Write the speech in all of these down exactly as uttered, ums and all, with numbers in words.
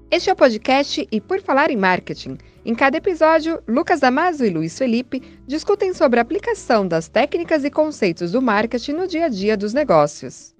Este é o podcast E Por Falar em Marketing. Em cada episódio, Lucas Damasio e Luiz Felipe discutem sobre a aplicação das técnicas e conceitos do marketing no dia a dia dos negócios.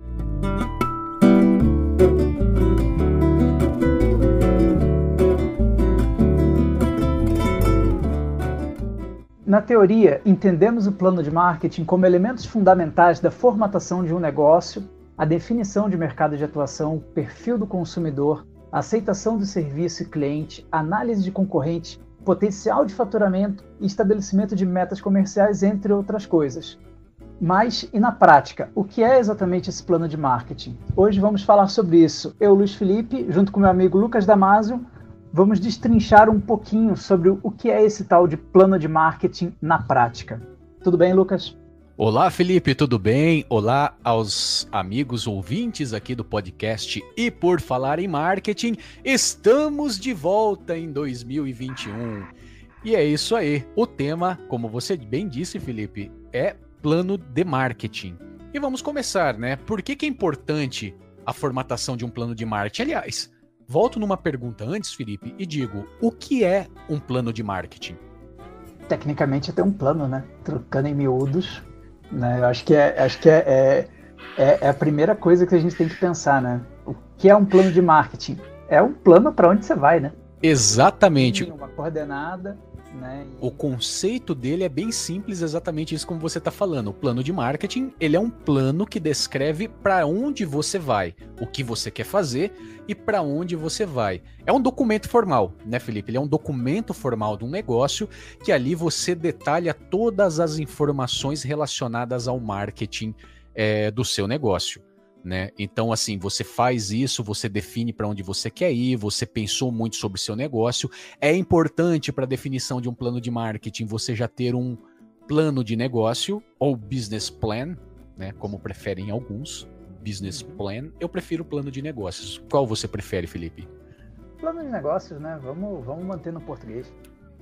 Na teoria, entendemos o plano de marketing como elementos fundamentais da formatação de um negócio, a definição de mercado de atuação, perfil do consumidor, a aceitação do serviço e cliente, análise de concorrente, potencial de faturamento e estabelecimento de metas comerciais, entre outras coisas. Mas, e na prática, o que é exatamente esse plano de marketing? Hoje vamos falar sobre isso. Eu, Luiz Felipe, junto com meu amigo Lucas Damasio, vamos destrinchar um pouquinho sobre o que é esse tal de plano de marketing na prática. Tudo bem, Lucas? Olá, Felipe, tudo bem? Olá aos amigos ouvintes aqui do podcast E Por Falar em Marketing. Estamos de volta em dois mil e vinte e um. E é isso aí. O tema, como você bem disse, Felipe, é plano de marketing. E vamos começar, né? Por que que é importante a formatação de um plano de marketing? Aliás, volto numa pergunta antes, Felipe, e digo, o que é um plano de marketing? Tecnicamente é ter um plano, né? Trocando em miúdos, né? Eu acho que, é, acho que é, é, é, é a primeira coisa que a gente tem que pensar, né? O que é um plano de marketing? É um plano para onde você vai, né? Exatamente. Uma coordenada, né? E... O conceito dele é bem simples, exatamente isso como você está falando. O plano de marketing, ele é um plano que descreve para onde você vai, o que você quer fazer e para onde você vai. É um documento formal, né, Felipe? Ele é um documento formal de um negócio que ali você detalha todas as informações relacionadas ao marketing é, do seu negócio. Né? Então, assim, você faz isso, você define para onde você quer ir, você pensou muito sobre o seu negócio. É importante para a definição de um plano de marketing você já ter um plano de negócio ou business plan, né? Como preferem alguns, business plan. Eu prefiro plano de negócios. Qual você prefere, Felipe? Plano de negócios, né? Vamos, vamos manter no português.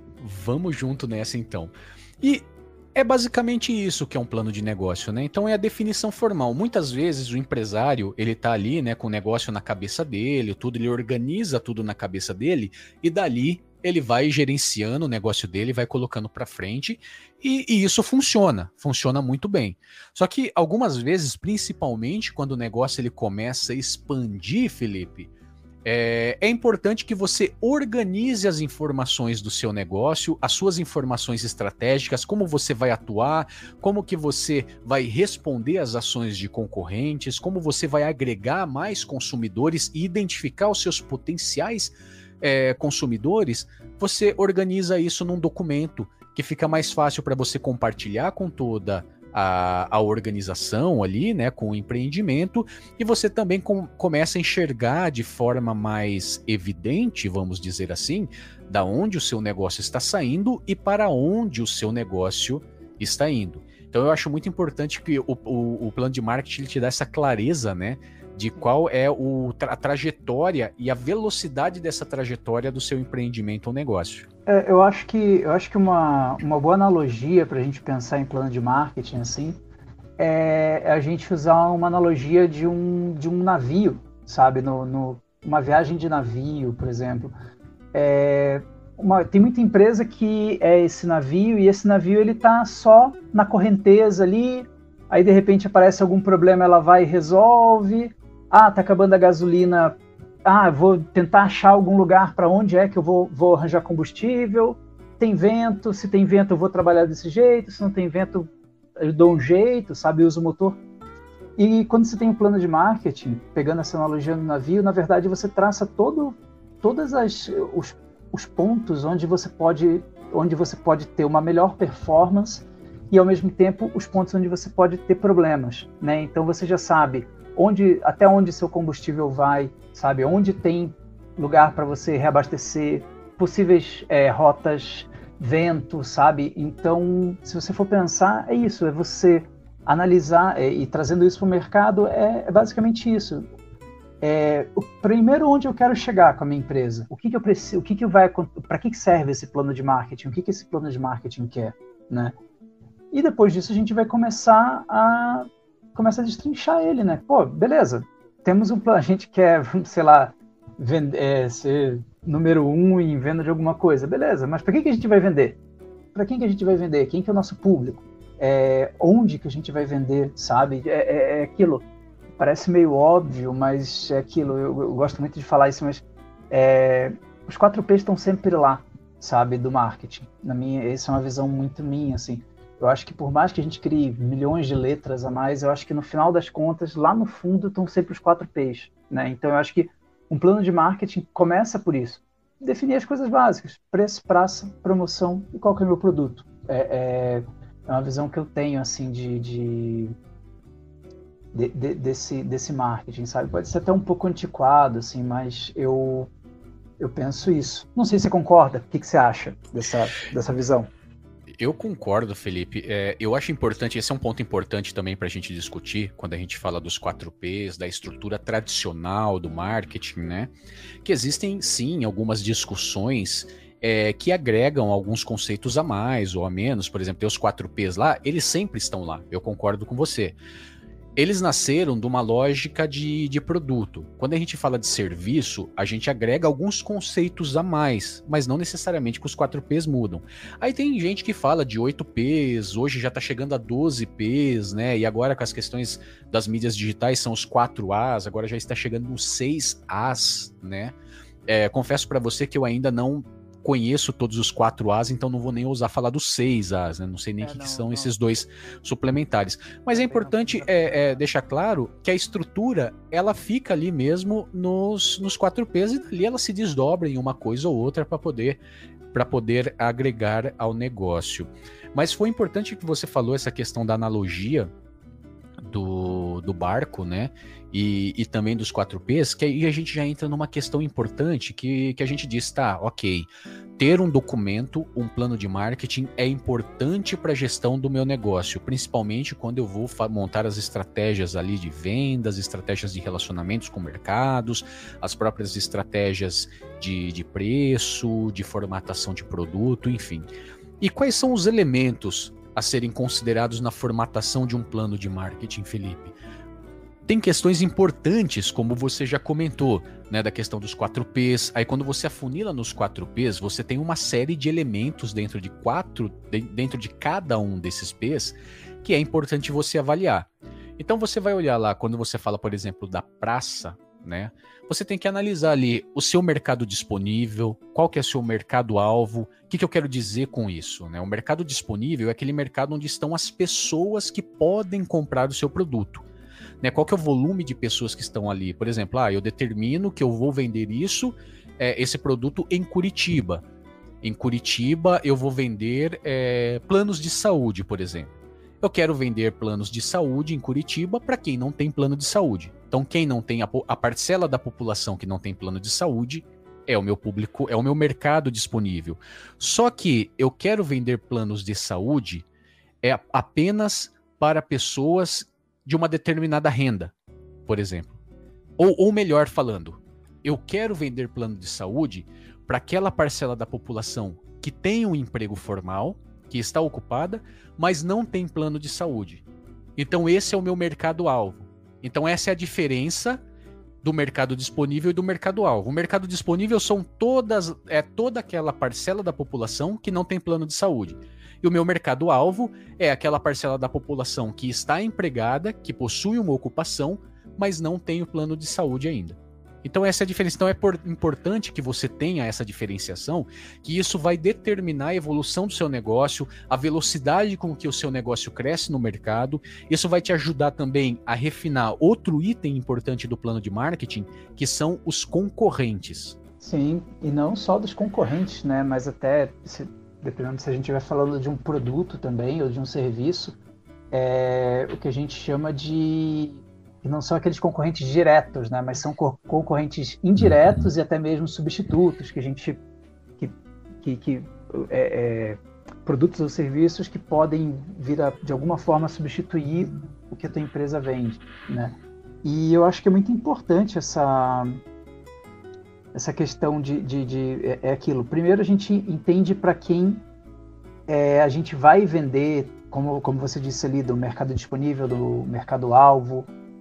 Vamos junto nessa, então. E é basicamente isso que é um plano de negócio, né? Então é a definição formal. Muitas vezes o empresário, ele tá ali, né, com o negócio na cabeça dele, tudo, ele organiza tudo na cabeça dele e dali ele vai gerenciando o negócio dele, vai colocando para frente e, e isso funciona, funciona muito bem. Só que algumas vezes, principalmente quando o negócio ele começa a expandir, Felipe, É, é importante que você organize as informações do seu negócio, as suas informações estratégicas, como você vai atuar, como que você vai responder às ações de concorrentes, como você vai agregar mais consumidores e identificar os seus potenciais é, consumidores. Você organiza isso num documento que fica mais fácil para você compartilhar com toda A, a organização ali, né, com o empreendimento, e você também com, começa a enxergar de forma mais evidente, vamos dizer assim, da onde o seu negócio está saindo e para onde o seu negócio está indo. Então eu acho muito importante que o, o, o plano de marketing te dá essa clareza, né, de qual é o, a trajetória e a velocidade dessa trajetória do seu empreendimento ou negócio. É, eu acho que, eu acho que uma, uma boa analogia para a gente pensar em plano de marketing assim, é a gente usar uma analogia de um, de um navio, sabe? No, no, uma viagem de navio, por exemplo. É, uma, tem muita empresa que é esse navio e esse navio ele tá só na correnteza ali, aí de repente aparece algum problema, ela vai e resolve. Ah, tá acabando a gasolina. Ah, vou tentar achar algum lugar para onde é que eu vou, vou arranjar combustível. Tem vento, se tem vento eu vou trabalhar desse jeito, se não tem vento eu dou um jeito, sabe, eu uso o motor. E quando você tem um plano de marketing, pegando essa analogia no navio, na verdade você traça todo, todas as os, os pontos onde você pode, onde você pode ter uma melhor performance e ao mesmo tempo os pontos onde você pode ter problemas, né? Então você já sabe onde, até onde seu combustível vai, sabe? Onde tem lugar para você reabastecer, possíveis é, rotas, vento, sabe? Então, se você for pensar, é isso, é você analisar é, e trazendo isso para o mercado, é, é basicamente isso. É, o primeiro, onde eu quero chegar com a minha empresa? O que que eu preciso? O que que vai? Para que que serve esse plano de marketing? O que que esse plano de marketing quer, né? E depois disso a gente vai começar a começa a destrinchar ele, né? Pô, beleza, temos um plano, a gente quer, sei lá, vend- é, ser número um em venda de alguma coisa. Beleza, mas para quem que a gente vai vender? Para quem que a gente vai vender? Quem que é o nosso público? É, onde que a gente vai vender, sabe? É, é, é aquilo. Parece meio óbvio, mas é aquilo. Eu, eu gosto muito de falar isso, mas é, os quatro P's estão sempre lá, sabe? Do marketing. Na minha, essa é uma visão muito minha, assim. Eu acho que por mais que a gente crie milhões de letras a mais, eu acho que no final das contas, lá no fundo, estão sempre os quatro P's, né? Então eu acho que um plano de marketing começa por isso. Definir as coisas básicas. Preço, praça, promoção e qual que é o meu produto. É, é, é uma visão que eu tenho, assim, de... de, de, de desse, desse marketing, sabe? Pode ser até um pouco antiquado, assim, mas eu, eu penso isso. Não sei se você concorda. O que, que você acha dessa, dessa visão? Eu concordo, Felipe. É, eu acho importante, esse é um ponto importante também para a gente discutir quando a gente fala dos quatro P's, da estrutura tradicional do marketing, né? Que existem, sim, algumas discussões é, que agregam alguns conceitos a mais ou a menos. Por exemplo, tem os quatro P's lá, eles sempre estão lá. Eu concordo com você. Eles nasceram de uma lógica de, de produto. Quando a gente fala de serviço, a gente agrega alguns conceitos a mais, mas não necessariamente que os quatro P's mudam. Aí tem gente que fala de oito P's, hoje já está chegando a doze P's, né? E agora com as questões das mídias digitais são os quatro A's, agora já está chegando nos seis A's, né? É, confesso para você que eu ainda não conheço todos os quatro A's, então não vou nem ousar falar dos seis A's, né? Não sei nem o é, que, que são não. esses dois suplementares. Mas é importante é, é, deixar claro que a estrutura, ela fica ali mesmo nos, nos quatro P's e dali ela se desdobra em uma coisa ou outra para poder, para poder agregar ao negócio. Mas foi importante que você falou essa questão da analogia do, do barco, né? E, e também dos quatro P's, que aí a gente já entra numa questão importante que, que a gente diz, tá, ok, ter um documento, um plano de marketing é importante para a gestão do meu negócio, principalmente quando eu vou montar as estratégias ali de vendas, estratégias de relacionamentos com mercados, as próprias estratégias de, de preço, de formatação de produto, enfim. E quais são os elementos a serem considerados na formatação de um plano de marketing, Felipe? Tem questões importantes, como você já comentou, né, da questão dos quatro P's. Aí quando você afunila nos quatro P's, você tem uma série de elementos dentro de quatro, dentro de cada um desses P's, que é importante você avaliar. Então você vai olhar lá, quando você fala, por exemplo, da praça, né, você tem que analisar ali o seu mercado disponível, qual que é o seu mercado-alvo. O que, que eu quero dizer com isso, né? O mercado disponível é aquele mercado onde estão as pessoas que podem comprar o seu produto. Né, qual que é o volume de pessoas que estão ali? Por exemplo, ah, eu determino que eu vou vender isso, é, esse produto em Curitiba. Em Curitiba eu vou vender é, planos de saúde, por exemplo. Eu quero vender planos de saúde em Curitiba para quem não tem plano de saúde. Então, quem não tem a, a parcela da população que não tem plano de saúde é o meu público, é o meu mercado disponível. Só que eu quero vender planos de saúde é apenas para pessoas de uma determinada renda, por exemplo. Ou, ou melhor falando, eu quero vender plano de saúde para aquela parcela da população que tem um emprego formal, que está ocupada, mas não tem plano de saúde. Então esse é o meu mercado-alvo. Então essa é a diferença do mercado disponível e do mercado-alvo. O mercado disponível são todas, é toda aquela parcela da população que não tem plano de saúde. E o meu mercado-alvo é aquela parcela da população que está empregada, que possui uma ocupação, mas não tem o plano de saúde ainda. Então essa é a diferença. Então é por, importante que você tenha essa diferenciação, que isso vai determinar a evolução do seu negócio, a velocidade com que o seu negócio cresce no mercado. Isso vai te ajudar também a refinar outro item importante do plano de marketing, que são os concorrentes. Sim, e não só dos concorrentes, né? Mas até... Se... dependendo se a gente estiver falando de um produto também, ou de um serviço, é o que a gente chama de... não são aqueles concorrentes diretos, né? Mas são concorrentes indiretos e até mesmo substitutos, que a gente... que, que, que é, é, produtos ou serviços que podem vir a, de alguma forma, substituir o que a tua empresa vende, né? E eu acho que é muito importante essa... essa questão de, de, de é, é aquilo. Primeiro a gente entende para quem é, a gente vai vender, como, como você disse ali, do mercado disponível, do mercado-alvo,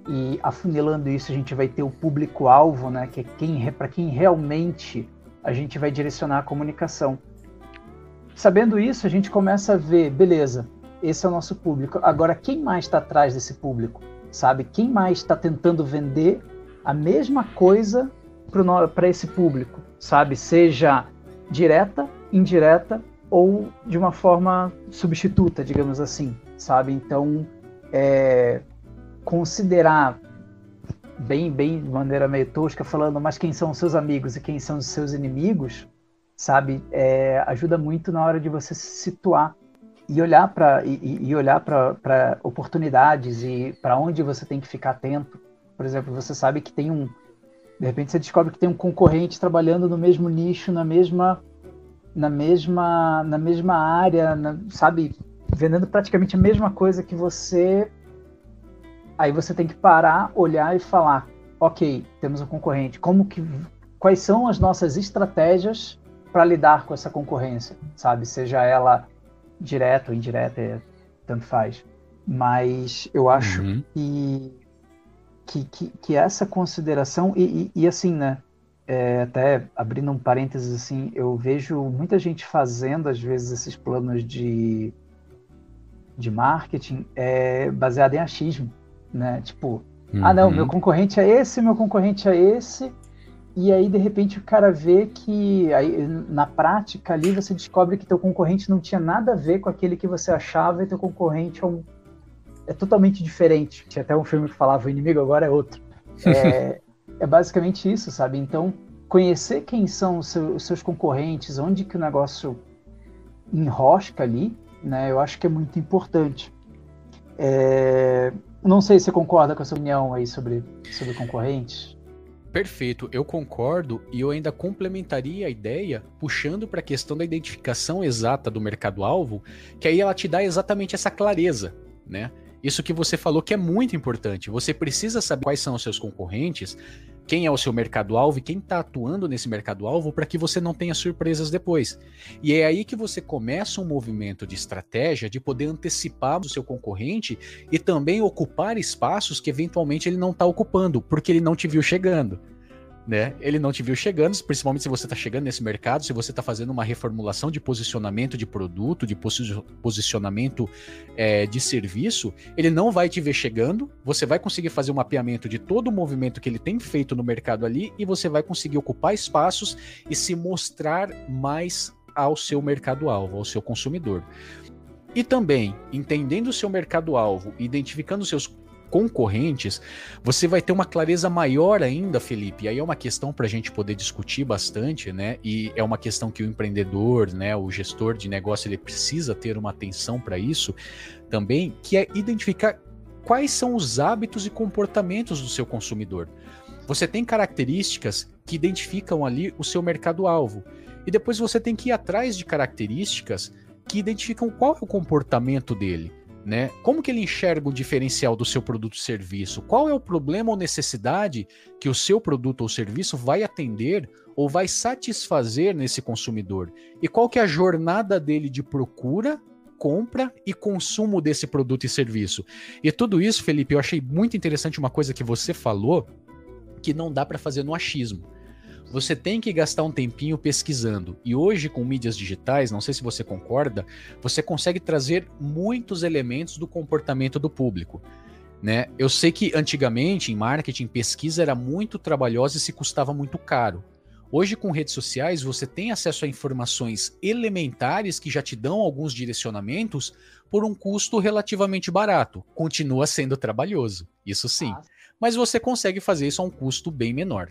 e afunilando isso a gente vai ter o público-alvo, né, que é quem, para quem realmente a gente vai direcionar a comunicação. Sabendo isso, a gente começa a ver, beleza, esse é o nosso público. Agora, quem mais está atrás desse público? Sabe? Quem mais está tentando vender a mesma coisa para esse público? Sabe? Seja direta, indireta ou de uma forma substituta, digamos assim. Sabe? Então, é, considerar bem, bem de maneira meio tosca, falando, mas quem são os seus amigos e quem são os seus inimigos, sabe, é, ajuda muito na hora de você se situar e olhar para e, e olhar para oportunidades e para onde você tem que ficar atento. Por exemplo, você sabe que tem um, de repente você descobre que tem um concorrente trabalhando no mesmo nicho, na mesma na mesma na mesma área, na, sabe, vendendo praticamente a mesma coisa que você. Aí você tem que parar, olhar e falar, ok, temos um concorrente, como que, quais são as nossas estratégias para lidar com essa concorrência, sabe? Seja ela direta ou indireta, é, tanto faz. Mas eu acho uhum. que, que, que, que essa consideração, e, e, e assim, né, é, até abrindo um parênteses assim, eu vejo muita gente fazendo, às vezes, esses planos de, de marketing é, baseado em achismo, né? Tipo, uhum. ah não, meu concorrente é esse, meu concorrente é esse, e aí de repente o cara vê que aí, na prática ali você descobre que teu concorrente não tinha nada a ver com aquele que você achava, e teu concorrente é, um, é totalmente diferente. Tinha até um filme que falava o inimigo agora é outro. É, é basicamente isso, sabe? Então, conhecer quem são os seus, os seus concorrentes, onde que o negócio enrosca ali, né? Eu acho que é muito importante. É... Não sei se você concorda com essa opinião aí sobre, sobre concorrentes. Perfeito, eu concordo, e eu ainda complementaria a ideia puxando para a questão da identificação exata do mercado-alvo, que aí ela te dá exatamente essa clareza, né? Isso que você falou que é muito importante. Você precisa saber quais são os seus concorrentes, quem é o seu mercado-alvo e quem está atuando nesse mercado-alvo para que você não tenha surpresas depois. E é aí que você começa um movimento de estratégia de poder antecipar o seu concorrente e também ocupar espaços que eventualmente ele não está ocupando, porque ele não te viu chegando. Né? Ele não te viu chegando, principalmente se você está chegando nesse mercado, se você está fazendo uma reformulação de posicionamento de produto, de posi- posicionamento é, de serviço, ele não vai te ver chegando, você vai conseguir fazer um mapeamento de todo o movimento que ele tem feito no mercado ali e você vai conseguir ocupar espaços e se mostrar mais ao seu mercado-alvo, ao seu consumidor. E também, entendendo o seu mercado-alvo, identificando os seus concorrentes, você vai ter uma clareza maior ainda, Felipe, e aí é uma questão para a gente poder discutir bastante, né, e é uma questão que o empreendedor, né, o gestor de negócio, ele precisa ter uma atenção para isso também, que é identificar quais são os hábitos e comportamentos do seu consumidor. Você tem características que identificam ali o seu mercado-alvo, e depois você tem que ir atrás de características que identificam qual é o comportamento dele. Né? Como que ele enxerga o diferencial do seu produto ou serviço? Qual é o problema ou necessidade que o seu produto ou serviço vai atender ou vai satisfazer nesse consumidor? E qual que é a jornada dele de procura, compra e consumo desse produto e serviço? E tudo isso, Felipe, eu achei muito interessante uma coisa que você falou, que não dá para fazer no achismo. Você tem que gastar um tempinho pesquisando. E hoje, com mídias digitais, não sei se você concorda, você consegue trazer muitos elementos do comportamento do público. Né? Eu sei que antigamente, em marketing, pesquisa era muito trabalhosa e se custava muito caro. Hoje, com redes sociais, você tem acesso a informações elementares que já te dão alguns direcionamentos por um custo relativamente barato. Continua sendo trabalhoso, isso sim. Mas você consegue fazer isso a um custo bem menor.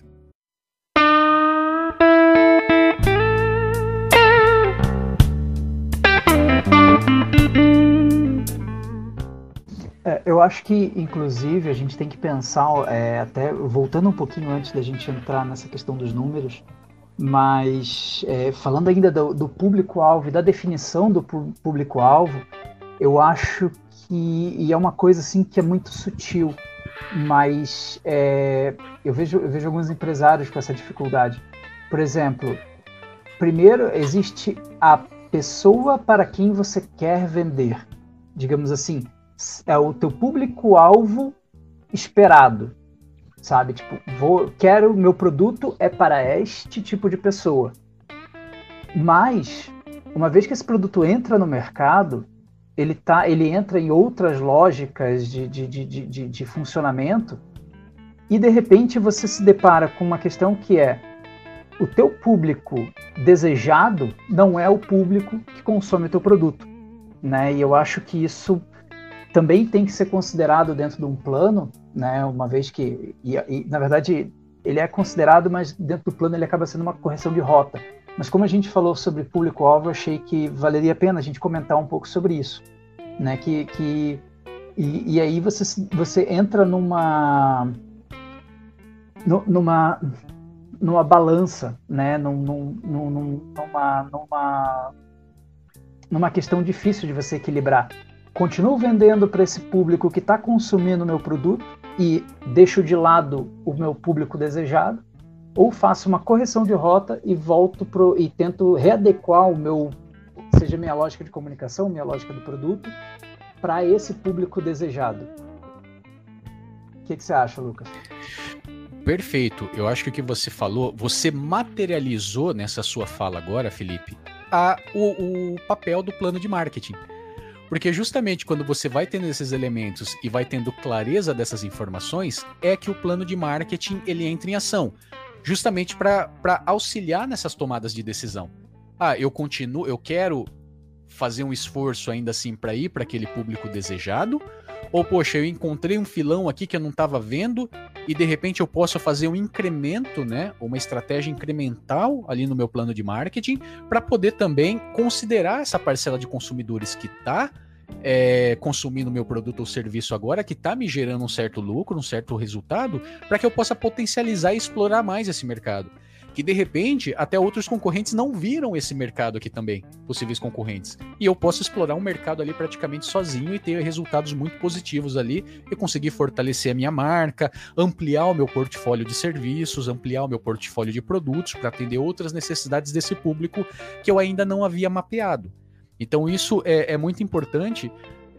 É, eu acho que, inclusive, a gente tem que pensar, é, até voltando um pouquinho antes da gente entrar nessa questão dos números, mas é, falando ainda do, do público-alvo e da definição do público-alvo, eu acho que, e é uma coisa assim que é muito sutil, mas é, eu, vejo, eu vejo alguns empresários com essa dificuldade. Por exemplo, primeiro existe a pessoa para quem você quer vender, digamos assim, é o teu público-alvo esperado, sabe? Tipo, vou, quero, meu produto é para este tipo de pessoa. Mas, uma vez que esse produto entra no mercado, ele, tá, ele entra em outras lógicas de, de, de, de, de funcionamento e, de repente, você se depara com uma questão que é o teu público desejado não é o público que consome o teu produto, né? E eu acho que isso também tem que ser considerado dentro de um plano, né? Uma vez que, e, e, na verdade, ele é considerado, mas dentro do plano ele acaba sendo uma correção de rota. Mas como a gente falou sobre público-alvo, eu achei que valeria a pena a gente comentar um pouco sobre isso, né? Que, que, e, e aí você, você entra numa... numa numa balança, né? Num, num, num, numa, numa, numa questão difícil de você equilibrar. Continuo vendendo para esse público que está consumindo o meu produto e deixo de lado o meu público desejado, ou faço uma correção de rota e volto pro, e tento readequar o meu, seja minha lógica de comunicação, minha lógica do produto, para esse público desejado. O que, que você acha, Lucas? Perfeito. Eu acho que o que você falou, você materializou nessa sua fala agora, Felipe, a, o, o papel do plano de marketing. Porque justamente quando você vai tendo esses elementos e vai tendo clareza dessas informações, é que o plano de marketing ele entra em ação. Justamente para auxiliar nessas tomadas de decisão. Ah, eu continuo, eu quero fazer um esforço ainda assim para ir para aquele público desejado, ou poxa, eu encontrei um filão aqui que eu não estava vendo e de repente eu posso fazer um incremento, né, uma estratégia incremental ali no meu plano de marketing para poder também considerar essa parcela de consumidores que está é, consumindo meu produto ou serviço agora, que está me gerando um certo lucro, um certo resultado, para que eu possa potencializar e explorar mais esse mercado. Que de repente até outros concorrentes não viram esse mercado aqui também, possíveis concorrentes. E eu posso explorar um mercado ali praticamente sozinho e ter resultados muito positivos ali e conseguir fortalecer a minha marca, ampliar o meu portfólio de serviços, ampliar o meu portfólio de produtos para atender outras necessidades desse público que eu ainda não havia mapeado. Então isso é, é muito importante.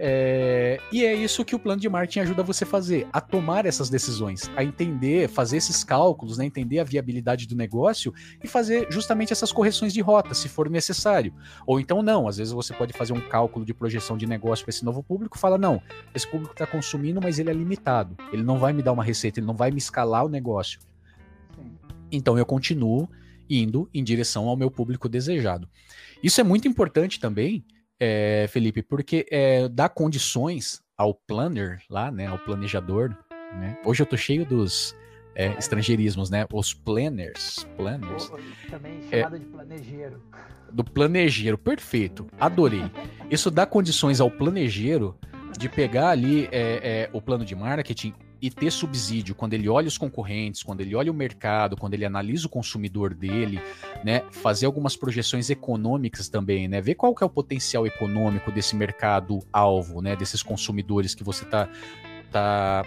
É, e é isso que o plano de marketing ajuda você a fazer, a tomar essas decisões, a entender, fazer esses cálculos, né, entender a viabilidade do negócio e fazer justamente essas correções de rota, se for necessário. Ou então não, às vezes você pode fazer um cálculo de projeção de negócio para esse novo público e fala, não, esse público está consumindo, mas ele é limitado, ele não vai me dar uma receita, ele não vai me escalar o negócio. Então eu continuo indo em direção ao meu público desejado. Isso é muito importante também, É, Felipe, porque é, dá condições ao planner lá, né, ao planejador, né? Hoje eu tô cheio dos é, estrangeirismos, né? Os planners, planners. Também chamado é, de planejeiro. Do planejeiro, perfeito, adorei. Isso dá condições ao planejeiro de pegar ali é, é, o plano de marketing e ter subsídio quando ele olha os concorrentes, quando ele olha o mercado, quando ele analisa o consumidor dele, né, fazer algumas projeções econômicas também, né, ver qual que é o potencial econômico desse mercado-alvo, né, desses consumidores que você tá, tá,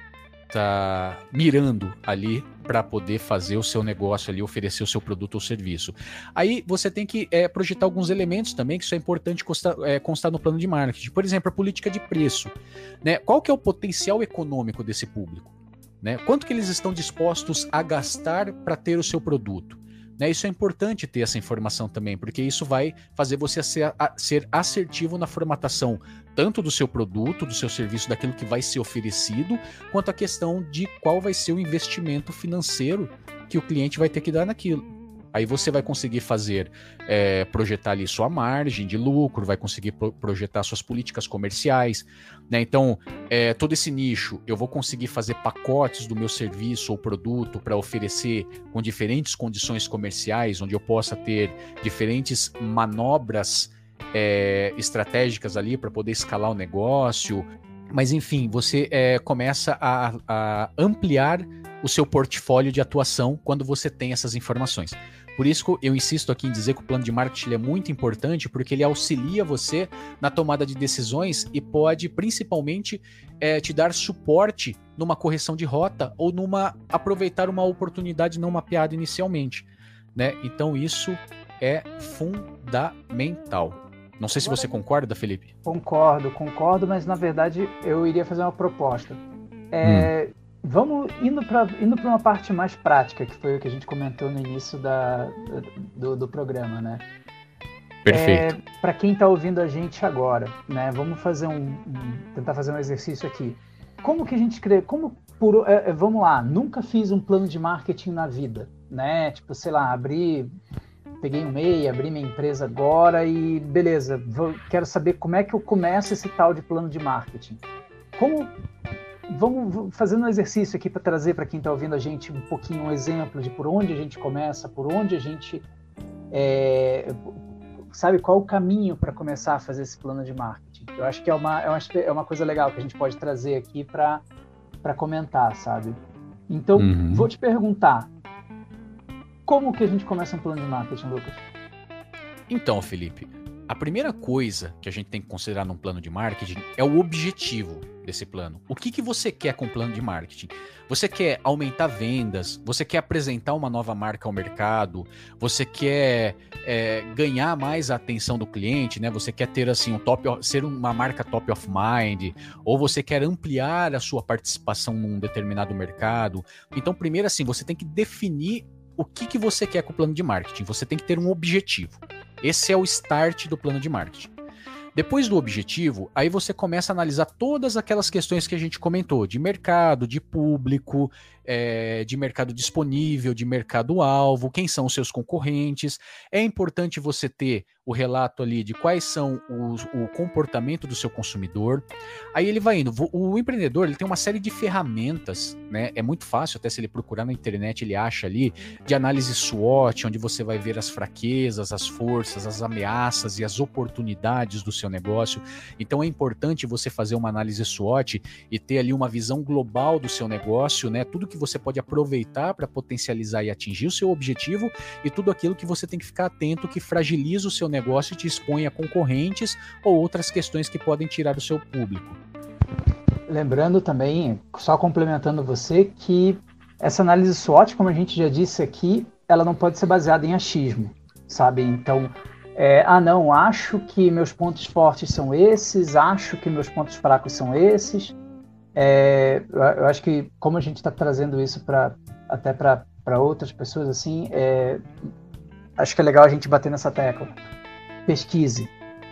tá mirando ali para poder fazer o seu negócio ali, oferecer o seu produto ou serviço. Aí você tem que é, projetar alguns elementos também, que isso é importante constar, é, constar no plano de marketing. Por exemplo, a política de preço, né? Qual que é o potencial econômico desse público? Né? Quanto que eles estão dispostos a gastar para ter o seu produto? Né? Isso é importante ter essa informação também, porque isso vai fazer você ser, a, ser assertivo na formatação tanto do seu produto, do seu serviço, daquilo que vai ser oferecido, quanto a questão de qual vai ser o investimento financeiro que o cliente vai ter que dar naquilo. Aí você vai conseguir fazer, é, projetar ali sua margem de lucro, vai conseguir pro- projetar suas políticas comerciais, né? Então, é, todo esse nicho, eu vou conseguir fazer pacotes do meu serviço ou produto para oferecer com diferentes condições comerciais, onde eu possa ter diferentes manobras é, estratégicas ali para poder escalar o negócio. Mas, enfim, você é, começa a, a ampliar o seu portfólio de atuação quando você tem essas informações. Por isso que eu insisto aqui em dizer que o plano de marketing é muito importante, porque ele auxilia você na tomada de decisões e pode, principalmente, é, te dar suporte numa correção de rota ou numa aproveitar uma oportunidade não mapeada inicialmente, né? Então isso é fundamental. Não sei se você concorda, Felipe. Concordo, concordo, mas na verdade eu iria fazer uma proposta. É, hum. Vamos indo para indo para uma parte mais prática, que foi o que a gente comentou no início da, do, do programa, né? Perfeito. É, para quem está ouvindo a gente agora, né? Vamos fazer um, um tentar fazer um exercício aqui. Como que a gente crê? Como por, é, vamos lá? Nunca fiz um plano de marketing na vida, né? Tipo, sei lá, abri, peguei um M E I, abri minha empresa agora e beleza. Vou, quero saber como é que eu começo esse tal de plano de marketing. Como Vamos fazendo um exercício aqui para trazer para quem está ouvindo a gente um pouquinho um exemplo de por onde a gente começa, por onde a gente é, sabe qual o caminho para começar a fazer esse plano de marketing. Eu acho que é uma, é uma, é uma coisa legal que a gente pode trazer aqui para para comentar, sabe? Então, uhum. vou te perguntar, como que a gente começa um plano de marketing, Lucas? Então, Felipe, a primeira coisa que a gente tem que considerar num plano de marketing é o objetivo desse plano. O que, que você quer com o plano de marketing? Você quer aumentar vendas? Você quer apresentar uma nova marca ao mercado? Você quer é, ganhar mais a atenção do cliente, né? Você quer ter assim um top, ser uma marca top of mind? Ou você quer ampliar a sua participação num determinado mercado? Então, primeiro assim, você tem que definir o que, que você quer com o plano de marketing. Você tem que ter um objetivo. Esse é o start do plano de marketing. Depois do objetivo, aí você começa a analisar todas aquelas questões que a gente comentou, de mercado, de público, é, de mercado disponível, de mercado-alvo, quem são os seus concorrentes. É importante você ter o relato ali de quais são os, o comportamento do seu consumidor. Aí ele vai indo. O empreendedor ele tem uma série de ferramentas, né? É muito fácil, até se ele procurar na internet, ele acha ali, de análise SWOT, onde você vai ver as fraquezas, as forças, as ameaças e as oportunidades do seu negócio. Então é importante você fazer uma análise SWOT e ter ali uma visão global do seu negócio, né? Tudo que você pode aproveitar para potencializar e atingir o seu objetivo e tudo aquilo que você tem que ficar atento que fragiliza o seu negócio e te expõe a concorrentes ou outras questões que podem tirar o seu público. Lembrando também, só complementando você, que essa análise SWOT, como a gente já disse aqui, ela não pode ser baseada em achismo, sabe? Então, É, ah não, acho que meus pontos fortes são esses, acho que meus pontos fracos são esses. É, eu acho que como a gente está trazendo isso pra, até para outras pessoas, assim, é, acho que é legal a gente bater nessa tecla. Pesquise,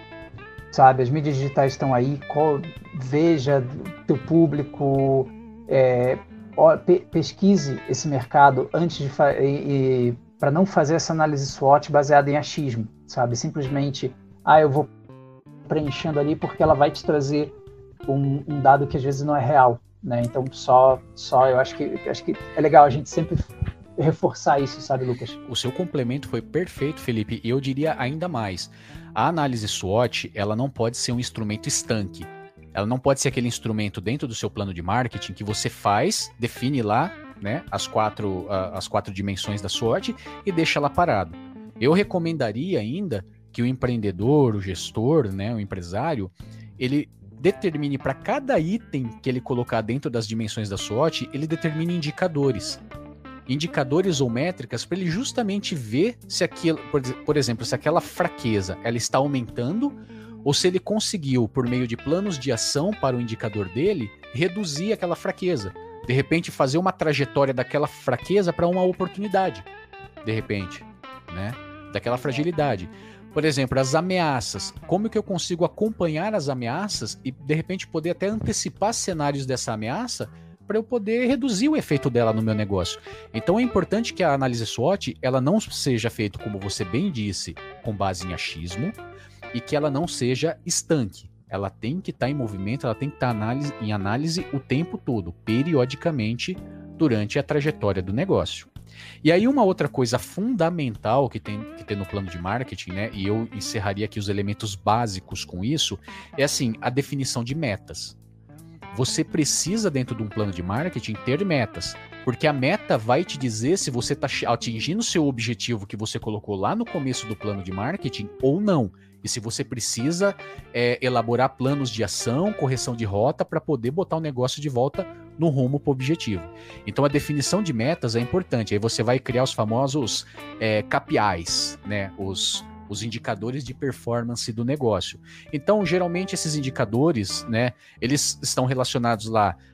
sabe? As mídias digitais estão aí, qual, veja teu público, é, ó, pe, pesquise esse mercado antes de fa- e, e para não fazer essa análise SWOT baseada em achismo, sabe? Simplesmente, ah, eu vou preenchendo ali porque ela vai te trazer um, um dado que às vezes não é real, né? Então, só, só eu acho que, acho que é legal a gente sempre reforçar isso, sabe, Lucas? O seu complemento foi perfeito, Felipe, e eu diria ainda mais. A análise SWOT, ela não pode ser um instrumento estanque. Ela não pode ser aquele instrumento dentro do seu plano de marketing que você faz, define lá, né, as quatro, uh, as quatro dimensões da SWOT e deixa lá parado. Eu recomendaria ainda que o empreendedor, o gestor, né, o empresário, ele determine para cada item que ele colocar dentro das dimensões da SWOT, ele determine indicadores. Indicadores ou métricas para ele justamente ver se aquilo, por, por exemplo, se aquela fraqueza ela está aumentando ou se ele conseguiu, por meio de planos de ação para o indicador dele, reduzir aquela fraqueza. De repente, fazer uma trajetória daquela fraqueza para uma oportunidade. De repente, né? Daquela fragilidade. Por exemplo, as ameaças. Como que eu consigo acompanhar as ameaças e, de repente, poder até antecipar cenários dessa ameaça para eu poder reduzir o efeito dela no meu negócio. Então, é importante que a análise SWOT ela não seja feita, como você bem disse, com base em achismo e que ela não seja estanque. Ela tem que estar em movimento, ela tem que estar análise, em análise o tempo todo, periodicamente, durante a trajetória do negócio. E aí uma outra coisa fundamental que tem que ter no plano de marketing, né, e eu encerraria aqui os elementos básicos com isso, é assim, a definição de metas. Você precisa, dentro de um plano de marketing, ter metas, porque a meta vai te dizer se você está atingindo o seu objetivo que você colocou lá no começo do plano de marketing ou não. E se você precisa é, elaborar planos de ação, correção de rota para poder botar o negócio de volta no rumo para o objetivo. Então a definição de metas é importante. Aí você vai criar os famosos é, K P Is, né? Os, os indicadores de performance do negócio. Então, geralmente esses indicadores, né, eles estão relacionados lá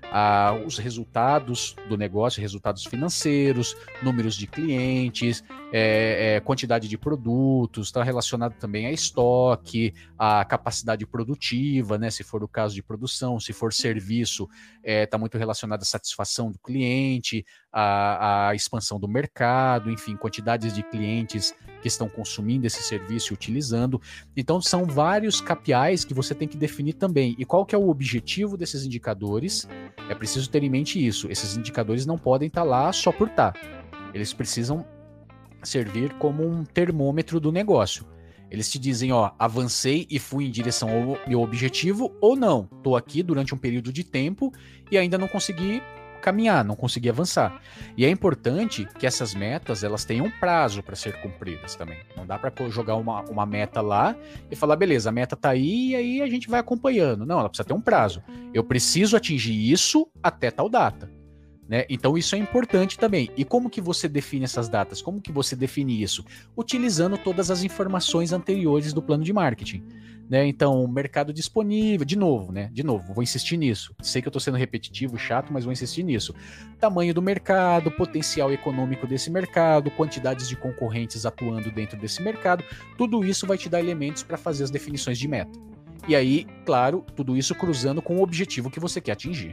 ah, os resultados do negócio, resultados financeiros, números de clientes, é, é, quantidade de produtos, está relacionado também a estoque, a capacidade produtiva, né, se for o caso de produção, se for serviço, está é, muito relacionado à satisfação do cliente, a, a expansão do mercado, enfim, quantidades de clientes que estão consumindo esse serviço e utilizando. Então, são vários K P Is que você tem que definir também. E qual que é o objetivo desses indicadores? É preciso ter em mente isso. Esses indicadores não podem estar lá só por estar. Eles precisam servir como um termômetro do negócio. Eles te dizem, ó, avancei e fui em direção ao meu objetivo ou não. Estou aqui durante um período de tempo e ainda não consegui caminhar, não consegui avançar. E é importante que essas metas, elas tenham um prazo para ser cumpridas também. Não dá para jogar uma, uma meta lá e falar, beleza, a meta tá aí e aí a gente vai acompanhando. Não, ela precisa ter um prazo. Eu preciso atingir isso até tal data. Né? Então isso é importante também. E como que você define essas datas? Como que você define isso? Utilizando todas as informações anteriores do plano de marketing. Né? Então, mercado disponível, de novo, né? De novo, vou insistir nisso. Sei que eu estou sendo repetitivo, chato, mas vou insistir nisso. Tamanho do mercado, potencial econômico desse mercado, quantidades de concorrentes atuando dentro desse mercado, tudo isso vai te dar elementos para fazer as definições de meta. E aí, claro, tudo isso cruzando com o objetivo que você quer atingir.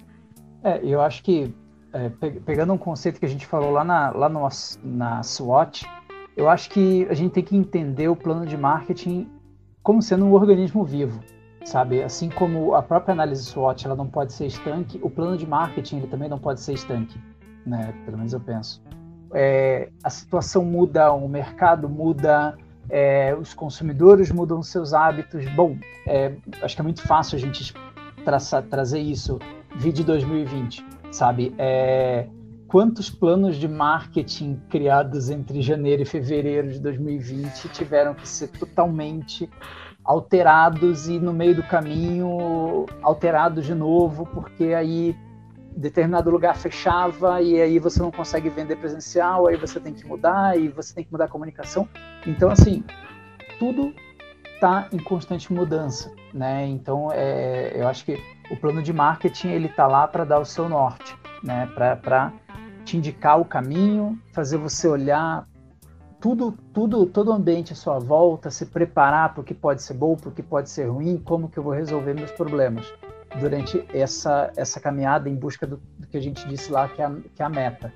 É, eu acho que, é, pegando um conceito que a gente falou lá na, lá no, na SWOT, eu acho que a gente tem que entender o plano de marketing como sendo um organismo vivo, sabe? Assim como a própria análise SWOT, ela não pode ser estanque, o plano de marketing ele também não pode ser estanque, né? Pelo menos eu penso. É, a situação muda, o mercado muda, é, os consumidores mudam seus hábitos. Bom, é, acho que é muito fácil a gente traçar, trazer isso, vídeo dois mil e vinte, sabe? É, quantos planos de marketing criados entre janeiro e fevereiro de dois mil e vinte tiveram que ser totalmente alterados e no meio do caminho alterados de novo, porque aí determinado lugar fechava e aí você não consegue vender presencial, aí você tem que mudar e você tem que mudar a comunicação. Então, assim, tudo está em constante mudança, né? Então, é, eu acho que o plano de marketing ele está lá para dar o seu norte, né? Para te indicar o caminho, fazer você olhar tudo, tudo, todo o ambiente à sua volta, se preparar para o que pode ser bom, para o que pode ser ruim, como que eu vou resolver meus problemas durante essa, essa caminhada em busca do, do que a gente disse lá, que é a, que é a meta.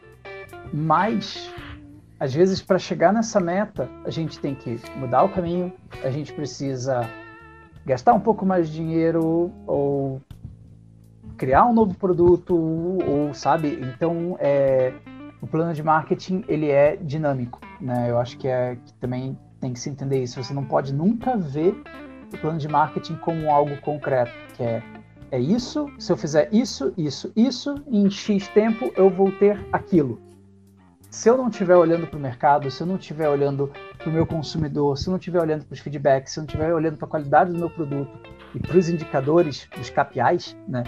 Mas, às vezes, para chegar nessa meta, a gente tem que mudar o caminho, a gente precisa gastar um pouco mais de dinheiro ou criar um novo produto, ou sabe? Então, é, o plano de marketing ele é dinâmico, né? Eu acho que, é, que também tem que se entender isso. Você não pode nunca ver o plano de marketing como algo concreto, que é, é isso, se eu fizer isso, isso, isso, em X tempo eu vou ter aquilo. Se eu não estiver olhando para o mercado, se eu não estiver olhando para o meu consumidor, se eu não estiver olhando para os feedbacks, se eu não estiver olhando para a qualidade do meu produto e para os indicadores, os K P Is, né?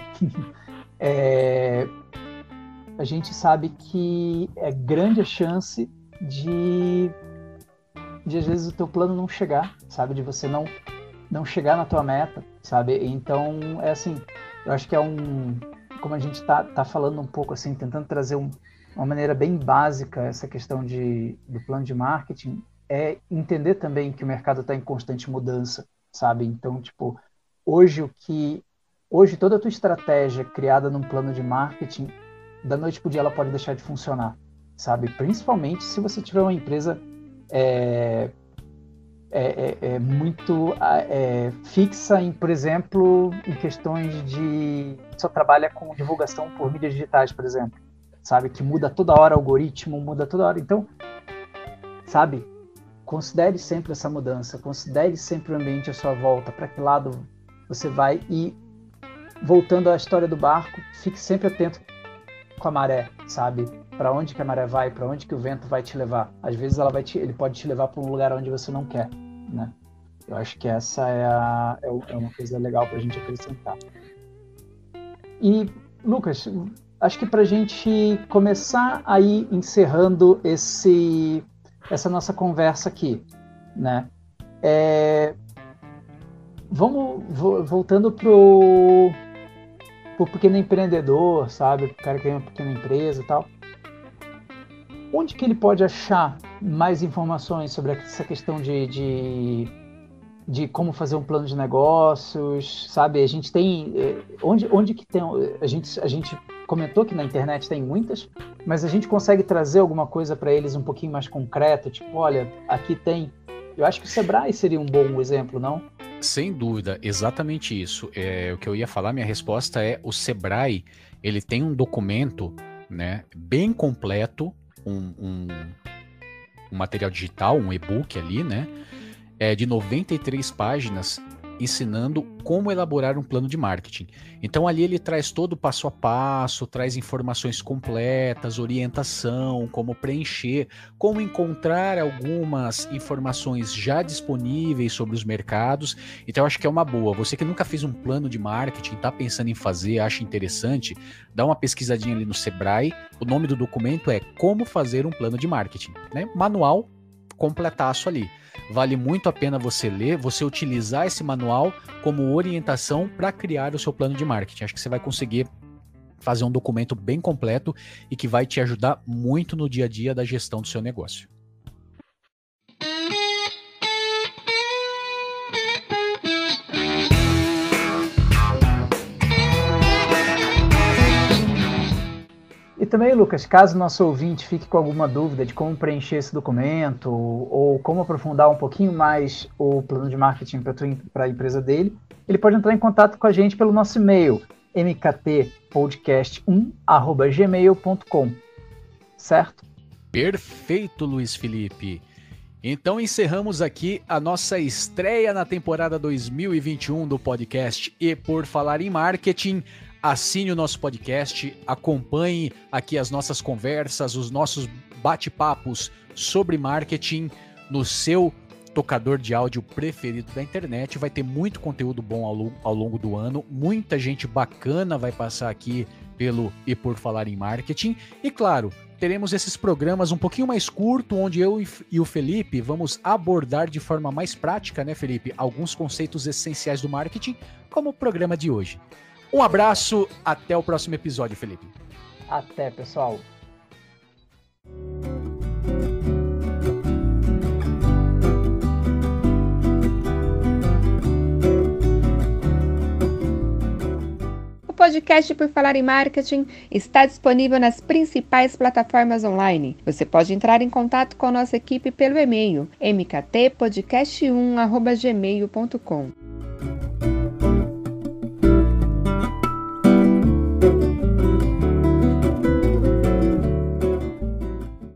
é, a gente sabe que é grande a chance de, de às vezes o teu plano não chegar, sabe? De você não, não chegar na tua meta, sabe? Então, é assim, eu acho que é um... Como a gente está tá falando um pouco assim, tentando trazer um, uma maneira bem básica essa questão de, do plano de marketing, é entender também que o mercado está em constante mudança, sabe? Então, tipo, hoje o que... Hoje toda a tua estratégia criada num plano de marketing, da noite pro dia ela pode deixar de funcionar, sabe? Principalmente se você tiver uma empresa é, é, é, é muito é, fixa em, por exemplo, em questões de... só trabalha com divulgação por mídias digitais, por exemplo, sabe? Que muda toda hora o algoritmo, muda toda hora. Então, sabe? Considere sempre essa mudança, considere sempre o ambiente à sua volta, para que lado você vai e, voltando à história do barco, fique sempre atento com a maré, sabe? Para onde que a maré vai, para onde que o vento vai te levar. Às vezes ela vai te, ele pode te levar para um lugar onde você não quer, né? Eu acho que essa é, a, é uma coisa legal para a gente acrescentar. E, Lucas, acho que para a gente começar aí encerrando esse, essa nossa conversa aqui, né? É, vamos vo, voltando pro o pequeno empreendedor, sabe? O cara que tem uma pequena empresa e tal. Onde que ele pode achar mais informações sobre essa questão de, de, de como fazer um plano de negócios, sabe? A gente tem... Onde, onde que tem... A gente, a gente comentou que na internet tem muitas, mas a gente consegue trazer alguma coisa para eles um pouquinho mais concreta, tipo, olha, aqui tem... Eu acho que o Sebrae seria um bom exemplo, não? Sem dúvida, exatamente isso. É, o que eu ia falar, minha resposta é, o Sebrae, ele tem um documento, né, bem completo, um, um, um material digital, um e-book ali, né, é, de noventa e três páginas, ensinando como elaborar um plano de marketing. Então ali ele traz todo o passo a passo, traz informações completas, orientação, como preencher, como encontrar algumas informações já disponíveis sobre os mercados. Então eu acho que é uma boa. Você que nunca fez um plano de marketing, está pensando em fazer, acha interessante, dá uma pesquisadinha ali no Sebrae. O nome do documento é Como Fazer um Plano de Marketing, né? Manual completaço ali. Vale muito a pena você ler, você utilizar esse manual como orientação para criar o seu plano de marketing. Acho que você vai conseguir fazer um documento bem completo e que vai te ajudar muito no dia a dia da gestão do seu negócio. E também, Lucas, caso nosso ouvinte fique com alguma dúvida de como preencher esse documento ou como aprofundar um pouquinho mais o plano de marketing para a empresa dele, ele pode entrar em contato com a gente pelo nosso e-mail, m k t podcast um arroba gmail ponto com, certo? Perfeito, Luiz Felipe. Então encerramos aqui a nossa estreia na temporada dois mil e vinte e um do podcast E Por Falar em Marketing. Assine o nosso podcast, acompanhe aqui as nossas conversas, os nossos bate-papos sobre marketing no seu tocador de áudio preferido da internet. Vai ter muito conteúdo bom ao, ao longo do ano, muita gente bacana vai passar aqui pelo E Por Falar em Marketing. E claro, teremos esses programas um pouquinho mais curto, onde eu e o Felipe vamos abordar de forma mais prática, né, Felipe, alguns conceitos essenciais do marketing, como o programa de hoje. Um abraço, até o próximo episódio, Felipe. Até, pessoal. O podcast Por Falar em Marketing está disponível nas principais plataformas online. Você pode entrar em contato com a nossa equipe pelo e-mail m k t podcast um arroba gmail ponto com.